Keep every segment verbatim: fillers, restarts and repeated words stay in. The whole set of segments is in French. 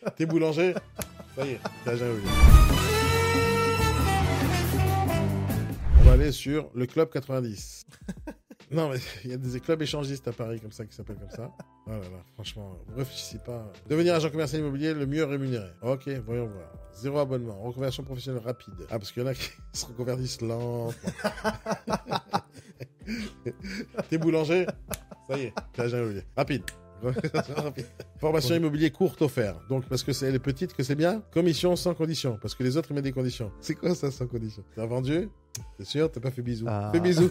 T'es boulanger? Ça y est, t'as jamais oublié. On va aller sur le club quatre-vingt-dix. Non, mais il y a des clubs échangistes à Paris comme ça qui s'appellent comme ça. Oh là là, franchement, vous réfléchissez pas. Devenir agent commercial immobilier le mieux rémunéré. Ok, voyons voir. Zéro abonnement, reconversion professionnelle rapide. Ah, parce qu'il y en a qui se reconvertissent lentement. T'es boulanger? Ça y est, t'as jamais oublié. Rapide. Formation immobilier courte offerte. Donc, parce que c'est les petites que c'est bien. Commission sans condition. Parce que les autres, ils mettent des conditions. C'est quoi ça, sans condition? T'as vendu? T'es sûr? T'as pas fait bisous? Ah. Fais bisous.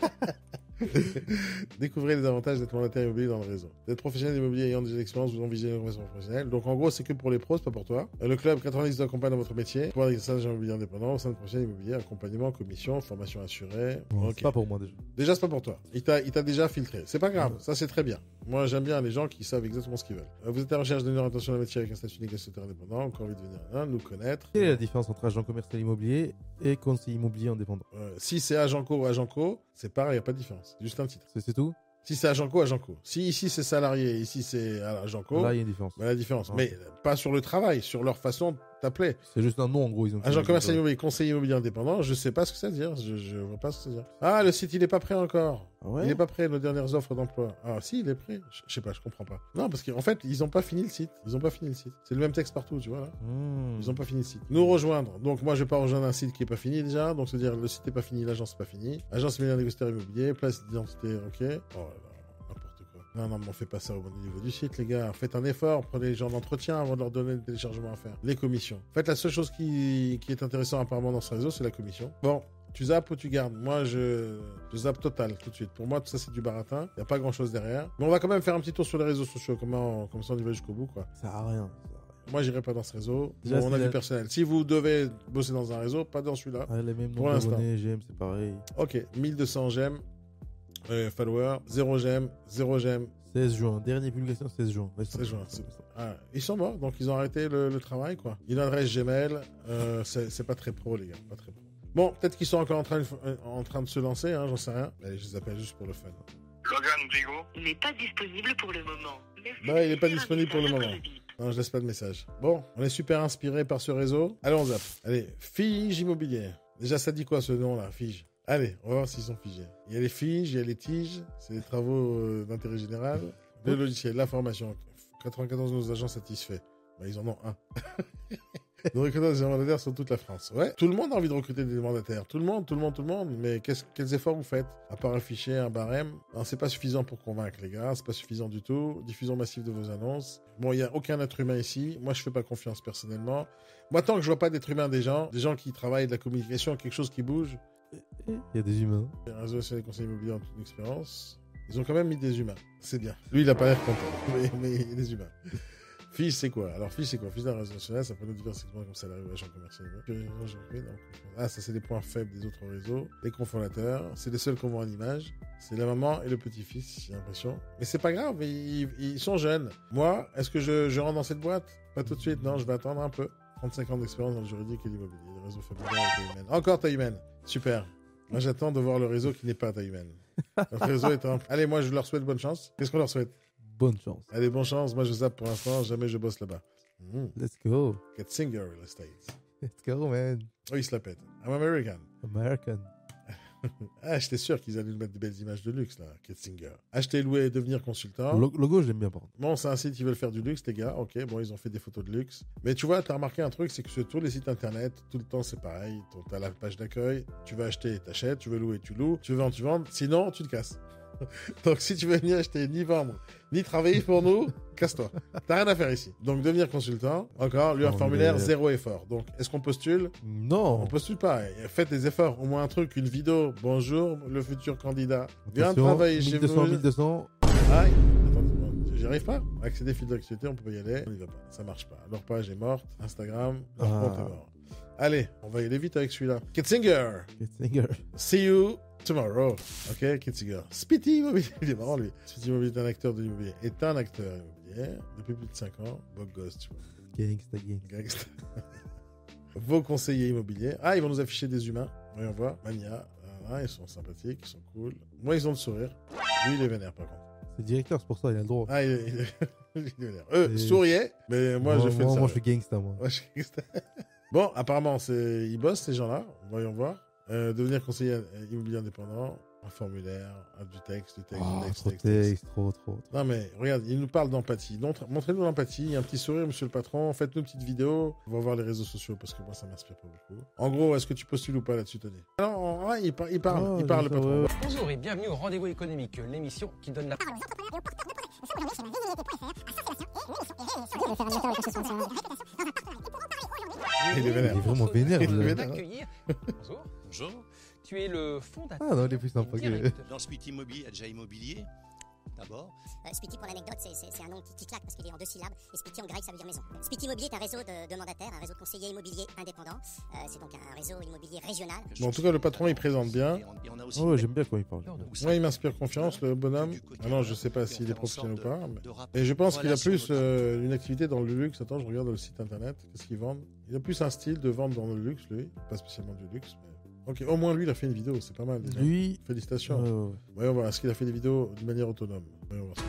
Découvrez les avantages d'être mandataire immobilier dans le réseau. D'être professionnel immobilier ayant déjà l'expérience, vous envisagez une conversion professionnelle. Donc en gros, c'est que pour les pros, c'est pas pour toi. Le club quatre-vingt-dix vous accompagne dans votre métier. Pour l'exercice immobilier indépendant au sein de professionnel immobilier, accompagnement, commission, formation assurée. Bon, Ok. c'est pas pour moi déjà. Déjà, c'est pas pour toi. Il t'a, il t'a déjà filtré. C'est pas grave. Ça, c'est très bien. Moi, j'aime bien les gens qui savent exactement ce qu'ils veulent. Vous êtes à la recherche d'une orientation dans le métier avec un statut négociateur indépendant, encore envie de venir un, nous connaître. Quelle est la différence entre agent commercial immobilier et conseiller immobilier indépendant? Euh, si c'est agent co ou agent co, c'est pareil, il n'y a pas de différence. C'est juste un titre. C'est c'est tout? Si c'est agent co, agent co. Si ici c'est salarié, ici c'est agent co, Là, il y a une différence. bah, la différence. Ah. Mais pas sur le travail, sur leur façon de t'appeler. C'est juste un nom en gros. Ils ont Agent commercial immobilier, conseiller immobilier indépendant, je sais pas ce que ça veut dire. Je, je vois pas ce que ça veut dire. Ah, le site il est pas prêt encore. Ah ouais? Il est pas prêt, nos dernières offres d'emploi. Ah si, il est prêt. Je, je sais pas, je comprends pas. Non, parce qu'en fait, ils ont pas fini le site. Ils ont pas fini le site. C'est le même texte partout, tu vois là. Hmm. Ils ont pas fini le site. Nous rejoindre. Donc moi je vais pas rejoindre un site qui est pas fini déjà. Donc c'est-à-dire le site est pas fini, l'agence est pas fini. Agence immobilière négociateur immobilier, place d'identité, ok. Oh là là, n'importe quoi. Non, non, mais on fait pas ça au bon niveau du site, les gars. Faites un effort, prenez les gens d'entretien avant de leur donner le téléchargement à faire. Les commissions. En fait, la seule chose qui, qui est intéressante apparemment dans ce réseau, c'est la commission. Bon. Tu zappes ou tu gardes? Moi, je, je zappe total tout de suite. Pour moi, tout ça, c'est du baratin. Il n'y a pas grand-chose derrière. Mais on va quand même faire un petit tour sur les réseaux sociaux. Comment, comme ça, on y va jusqu'au bout, quoi. Ça sert à rien. Ça sert à rien. Moi, j'irai pas dans ce réseau. Déjà, Bon, on a c'est du la- personnel. Si vous devez bosser dans un réseau, pas dans celui-là. Ah, les mêmes Pour noms l'instant. d'abonnés, j'aime, c'est pareil. Ok, mille deux cents j'aime. Euh, followers, zéro j'aime, zéro j'aime. seize juin. Dernière publication, seize juin. Ouais, seize juin. c'est- Ah, ils sont morts, donc ils ont arrêté le, le travail, quoi. Une adresse Gmail, euh, c'est c'est pas très pro, les gars. Pas très pro. Bon, peut-être qu'ils sont encore en train de, euh, en train de se lancer, hein, j'en sais rien. Allez, je les appelle juste pour le fun. Logan Brigo. n'est pas disponible pour le moment. Merci Bah, il de est pas laisser un disponible pour le message moment. après le bip. Non, je laisse pas de message. Bon, on est super inspiré par ce réseau. Allez, on zappe. Allez, Fige Immobilier. Déjà, ça dit quoi ce nom-là, Fige? Allez, on va voir s'ils sont figés. Il y a les figes, il y a les tiges. C'est des travaux euh, d'intérêt général. Le logiciel, la formation. quatre-vingt-quatorze de nos agents satisfaits. Bah, ils en ont un. Les recruteurs des mandataires sur toute la France. Ouais, tout le monde a envie de recruter des mandataires. Tout le monde, tout le monde, tout le monde. Mais qu'est-ce- quels efforts vous faites? À part afficher un barème, non, c'est pas suffisant pour convaincre les gars. C'est pas suffisant du tout. Diffusion massive de vos annonces. Bon, il y a aucun être humain ici. Moi, je fais pas confiance personnellement. Moi, tant que je vois pas d'être humain des gens, des gens qui travaillent de la communication, quelque chose qui bouge. Il y a des humains. Les réseaux nationaux des conseils immobiliers en toute expérience. Ils ont quand même mis des humains. C'est bien. Lui, il a pas l'air content. Mais, mais il y a des humains. Fiche, c'est quoi? Alors, fiche, c'est quoi? Fiche d'un réseau national, ça peut nous diversifier comme salarié ou agent commercial. Ah, ça, c'est les points faibles des autres réseaux. Les cofondateurs, c'est les seuls qu'on voit en image. C'est la maman et le petit-fils, j'ai l'impression. Mais c'est pas grave, ils, ils sont jeunes. Moi, est-ce que je, je rentre dans cette boîte? Pas tout de suite, non, je vais attendre un peu. trente-cinq ans d'expérience dans le juridique et l'immobilier. Le réseau familial et taille humaine. Encore taille humaine. Super. Moi, j'attends de voir le réseau qui n'est pas à taille humaine. Notre réseau est un... Allez, moi, je leur souhaite bonne chance. Qu'est-ce qu'on leur souhaite? Bonne chance. Allez, bonne chance. Moi, je zappe pour l'instant. Jamais je bosse là-bas. Mmh. Let's go. Ketzinger Real Estate. Let's go, man. Oh, il se la pète. I'm American. American. Ah, j'étais sûr qu'ils allaient nous mettre des belles images de luxe, là. Ketzinger. Acheter, louer et devenir consultant. Le logo, je l'aime bien, par contre. Bon, c'est un site qui veulent faire du luxe, les gars. Ok, bon, ils ont fait des photos de luxe. Mais tu vois, t'as remarqué un truc, c'est que sur tous les sites internet, tout le temps, c'est pareil. T'as la page d'accueil. Tu veux acheter, t'achètes. Tu veux louer, tu loues. Tu veux vendre, tu vends. Sinon, tu te casses. Donc, si tu veux ni acheter, ni vendre, ni travailler pour nous, casse-toi. T'as rien à faire ici. Donc, devenir consultant, encore, lui, un Non, formulaire, mais- zéro effort. Donc, est-ce qu'on postule? Non. On postule pas. Faites des efforts. Au moins un truc, une vidéo. Bonjour, le futur candidat. Viens Attention, travailler chez mille deux cents, vous. mille deux cents. Aïe. Attends, j'y arrive pas. Accéder fil d'actualité, on peut pas y aller. On y va pas. Ça marche pas. Leur page est morte. Instagram, leur Ah. compte est mort. Allez, on va y aller vite avec celui-là. Ketzinger. Ketzinger. See you tomorrow. Ok, Ketzinger. Spitty Immobilier. Il est marrant, lui. Spitty Immobilier est un acteur de l'immobilier. Est un acteur immobilier depuis plus de cinq ans. Beau gosse, tu vois. Gangsta gang. Gangsta. Vos conseillers immobiliers. Ah, ils vont nous afficher des humains. Voyons voir. Mania. Ah, ils sont sympathiques, ils sont cool. Moi, ils ont le sourire. Lui, il est vénère, par contre. C'est directeur, c'est pour ça, il a le droit. Ah, il est, il est- il est millionnaire. Eux Et- souriaient, mais moi, je fais moi, le moi, je sérieux. suis gangsta, moi. Ouais, je suis gangsta. Bon, apparemment, c'est... ils bossent, ces gens-là. Voyons voir. Euh, devenir conseiller euh, immobilier indépendant. Un formulaire, un- du texte, du texte, Oh, du texte, trop texte, texte. texte, trop, trop. trop. Non, mais regarde, il nous parle d'empathie. Donc, montrez-nous l'empathie. Un petit sourire, monsieur le patron. Faites-nous une petite vidéo. On va voir les réseaux sociaux parce que moi, ça m'inspire pas beaucoup. En gros, est-ce que tu postules ou pas là-dessus, Tony? Alors, ouais, il, par- il parle, Oh, il parle, le j'adore, patron. ouais. Bonjour et bienvenue au Rendez-vous économique, l'émission qui donne la parole Il est vénère. Il est vraiment vénère, Il est vous avez- vénère. d'accueillir. Bonjour. Bonjour. Tu es le fondateur. Ah non, il est plus sympa que... directeur. Dans Speed Immobilier, Adja Immobilier, d'abord. Euh, Spiti, pour l'anecdote, c'est, c'est, c'est un nom qui, qui claque parce qu'il est en deux syllabes. Et Spiti en grec, ça veut dire maison. Spiti Immobilier est un réseau de, de mandataires, un réseau de conseillers immobiliers indépendants. Euh, c'est donc un réseau immobilier régional. Bon, en tout cas, le patron, il présente bien. Et on, et on a aussi Oh, ouais, j'aime bien quand il parle. Moi, il m'inspire confiance, le bonhomme. Ah non, je sais pas s'il est professionnel ou pas. Mais... Et je pense qu'il a plus euh, une activité dans le luxe. Attends, je regarde le site internet. Qu'est-ce qu'ils vendent? Il a plus un style de vente dans le luxe, lui. Pas spécialement du luxe, mais... Ok, au moins lui, il a fait une vidéo. C'est pas mal, déjà. Lui... Félicitations. Ouais, ouais, ouais. Voyons voir. Est-ce qu'il a fait des vidéos d'une manière autonome? Voyons voir.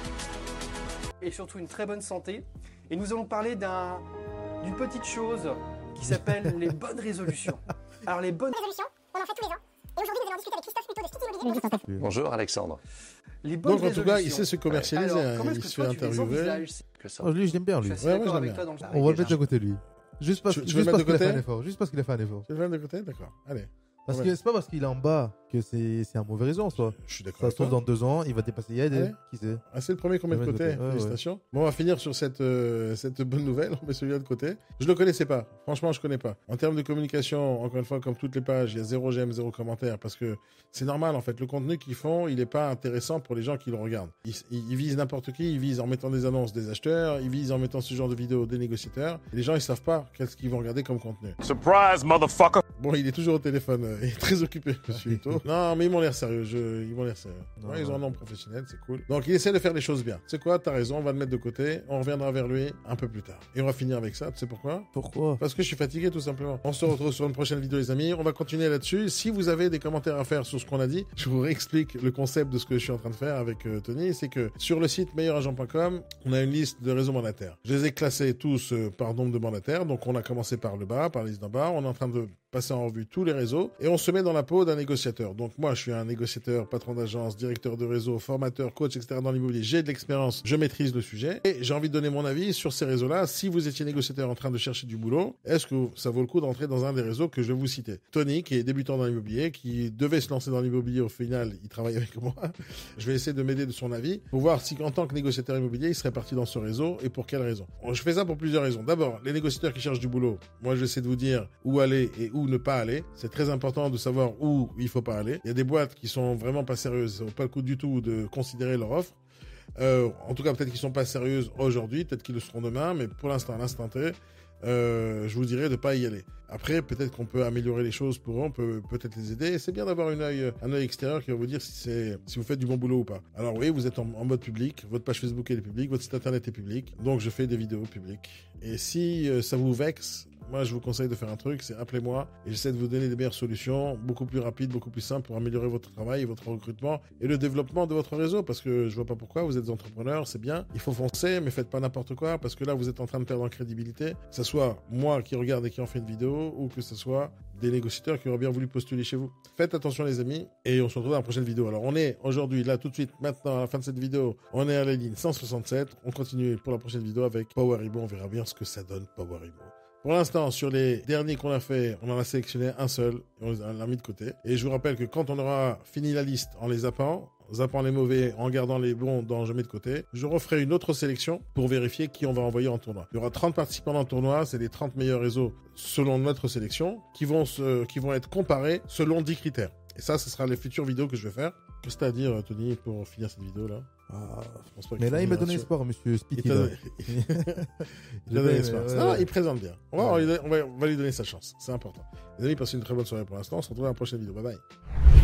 Et surtout une très bonne santé. Et nous allons parler d'un, d'une petite chose qui s'appelle les bonnes résolutions. Alors les bonnes Résolution, on en fait tous les ans. Et aujourd'hui, nous allons discuter avec Christophe Mito de Spiti Immobilier. Bonjour Alexandre. les bonnes Donc, en tout cas, il résolutions. sait se commercialiser. Alors, hein. comment Il est-ce que se toi, fait tu les interviewer. envisages? Que ça Oh, lui, je l'aime bien, Je lui. suis assez Ouais, moi, d'accord je l'aime avec toi bien. dans le On va le mettre déjà. de côté, lui. Juste parce, Tu- tu juste veux le parce mettre qu'il de a fait côté un effort. Juste parce qu'il a fait un effort. Tu le mets de côté? D'accord. Allez. Parce Ouais. que c'est pas parce qu'il est en bas que c'est c'est un mauvais réseau en soi. Je suis d'accord Ça avec se trouve toi. dans deux ans, il va dépasser Yed. Ouais. Qui sait? Ah, c'est le premier qu'on met de Ouais, de côté. côté. Ouais, Félicitations. Bon, on va finir sur cette, euh, cette bonne nouvelle. On met celui-là de côté. Je le connaissais pas. Franchement, je connais pas. En termes de communication, encore une fois, comme toutes les pages, il y a zéro j'aime, zéro commentaire parce que c'est normal en fait. Le contenu qu'ils font, il est pas intéressant pour les gens qui le regardent. Ils, ils, ils visent n'importe qui. Ils visent en mettant des annonces des acheteurs. Ils visent en mettant ce genre de vidéos des négociateurs. Et les gens, ils savent pas qu'est-ce qu'ils vont regarder comme contenu. Surprise, motherfucker. Bon, il est toujours au téléphone. euh, Il est très occupé, monsieur Ito. Non, mais ils m'ont l'air sérieux. Je... Ils m'ont l'air sérieux. Non, Ouais, ils ont un non. nom professionnel, c'est cool. Donc, il essaie de faire les choses bien. Tu sais quoi, t'as raison, on va le mettre de côté. On reviendra vers lui un peu plus tard. Et on va finir avec ça. Tu sais pourquoi? Pourquoi? Parce que je suis fatigué, tout simplement. On se retrouve sur une prochaine vidéo, les amis. On va continuer là-dessus. Si vous avez des commentaires à faire sur ce qu'on a dit, je vous réexplique le concept de ce que je suis en train de faire avec euh, Tony. C'est que sur le site meilleur agent point com, on a une liste de réseaux mandataires. Je les ai classés tous euh, par nombre de mandataires. Donc, on a commencé par le bas, par la liste d'en bas. On est en train de passer en revue tous les réseaux et on se met dans la peau d'un négociateur. Donc moi, je suis un négociateur, patron d'agence, directeur de réseau, formateur, coach, et cetera dans l'immobilier. J'ai de l'expérience, je maîtrise le sujet et j'ai envie de donner mon avis sur ces réseaux-là. Si vous étiez négociateur en train de chercher du boulot, est-ce que ça vaut le coup d'entrer dans un des réseaux que je vais vous citer? Tony, qui est débutant dans l'immobilier, qui devait se lancer dans l'immobilier, au final, il travaille avec moi. Je vais essayer de m'aider de son avis pour voir si, en tant que négociateur immobilier, il serait parti dans ce réseau et pour quelle raison. Bon, je fais ça pour plusieurs raisons. D'abord, les négociateurs qui cherchent du boulot. Moi, je vais essayer de vous dire où aller et où ne pas aller. C'est très important de savoir où il faut pas aller. Il y a des boîtes qui sont vraiment pas sérieuses. Ça vaut pas le coup du tout de considérer leur offre. Euh, en tout cas, peut-être qu'ils sont pas sérieuses aujourd'hui, peut-être qu'ils le seront demain, mais pour l'instant, à l'instant T, euh, je vous dirais de pas y aller. Après, peut-être qu'on peut améliorer les choses pour eux, on peut peut-être les aider. Et c'est bien d'avoir une œil, un œil extérieur qui va vous dire si c'est, si vous faites du bon boulot ou pas. Alors oui, vous êtes en, en mode public, votre page Facebook elle est publique, votre site internet est public, donc je fais des vidéos publiques. Et si euh, ça vous vexe, moi, je vous conseille de faire un truc, c'est appelez-moi et j'essaie de vous donner des meilleures solutions, beaucoup plus rapides, beaucoup plus simples pour améliorer votre travail, votre recrutement et le développement de votre réseau. Parce que je vois pas pourquoi, vous êtes entrepreneur, c'est bien, il faut foncer, mais faites pas n'importe quoi parce que là, vous êtes en train de perdre en crédibilité. Que ce soit moi qui regarde et qui en fait une vidéo ou que ce soit des négociateurs qui auraient bien voulu postuler chez vous. Faites attention les amis et on se retrouve dans la prochaine vidéo. Alors on est aujourd'hui, là tout de suite, maintenant à la fin de cette vidéo, on est à la ligne cent soixante-sept. On continue pour la prochaine vidéo avec Power Imo. On verra bien ce que ça donne Power Imo. Pour l'instant, sur les derniers qu'on a fait, on en a sélectionné un seul et on l'a mis de côté. Et je vous rappelle que quand on aura fini la liste en les zappant, zappant les mauvais, en gardant les bons dans je mets de côté, je referai une autre sélection pour vérifier qui on va envoyer en tournoi. Il y aura trente participants dans le tournoi, c'est les trente meilleurs réseaux selon notre sélection qui vont, se, qui vont être comparés selon dix critères. Et ça, ce sera les futures vidéos que je vais faire. Qu'est-ce que tu as à dire, Tony, pour finir cette vidéo-là? Ah, Je pense pas qu'il mais faut là, il m'a venir donné là-dessus. espoir, monsieur Il Spiti. t'a là. donné- il a donné espoir. Ouais, Non, ouais. il présente bien. On va, Ouais. on va- on va lui donner sa chance. C'est important. Les amis, passez une très bonne soirée pour l'instant. On se retrouve dans la prochaine vidéo. Bye bye.